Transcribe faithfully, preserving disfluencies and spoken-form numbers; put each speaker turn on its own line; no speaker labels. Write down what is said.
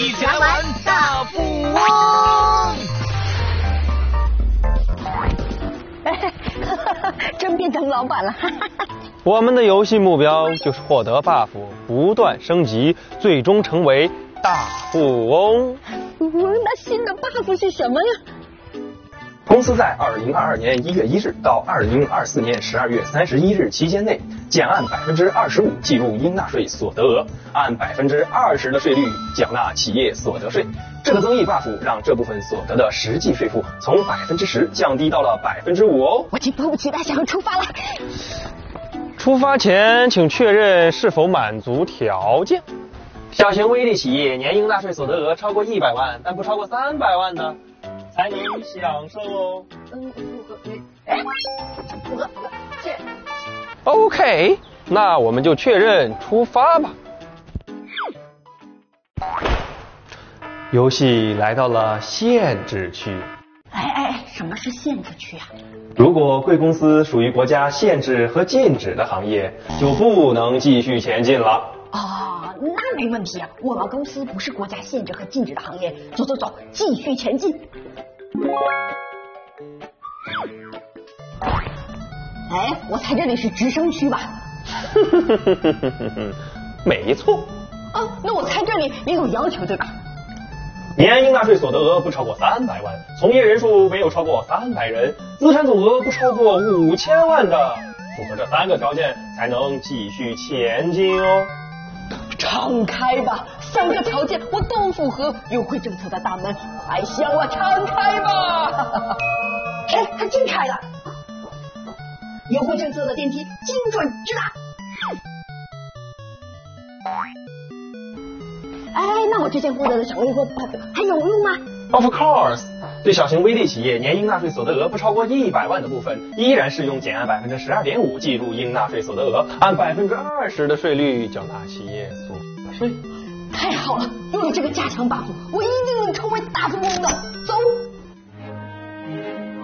一起来玩大富翁。
真变成老板了。
我们的游戏目标就是获得 buff， 不断升级，最终成为大富翁。
嗯，那新的 buff 是什么呀？
公司在二零二二年一月一日到二零二四年十二月三十一日期间内，减按百分之二十五计入应纳税所得额，按百分之二十的税率缴纳企业所得税。这个增益 buff 让这部分所得的实际税负从百分之十降低到了百分之五哦。
我已经迫不及待想要出发了。
出发前，请确认是否满足条件。小型微利企业年应纳税所得额超过一百万，但不超过三百万的，才能享受哦。
嗯，符合。哎，符合，符合，这。
OK， 那我们就确认出发吧。游戏来到了限制区。
哎哎，什么是限制区啊？
如果贵公司属于国家限制和禁止的行业，就不能继续前进了。
哦，那没问题啊，我们公司不是国家限制和禁止的行业。走走走，继续前进。哎，我猜这里是直升区吧？
没错。
哦，那我猜这里也有要求对吧？
年应纳税所得额不超过三百万，从业人数没有超过三百人，资产总额不超过五千万的，符合这三个条件才能继续前进哦。
敞开吧，三个条件我都符合，优惠政策的大门快向我敞开吧！哎，它真开了，优惠政策的电梯精准直达。哎，那我之前获得的小优惠 buff 还有用吗
？Of course， 对小型微利企业年应纳税所得额不超过一百万的部分，依然适用减按百分之十二点五计入应纳税所得额，按百分之二十的税率缴纳企业所得税。
太好了，有了这个加强 buff， 我一定能成为大富翁的。走。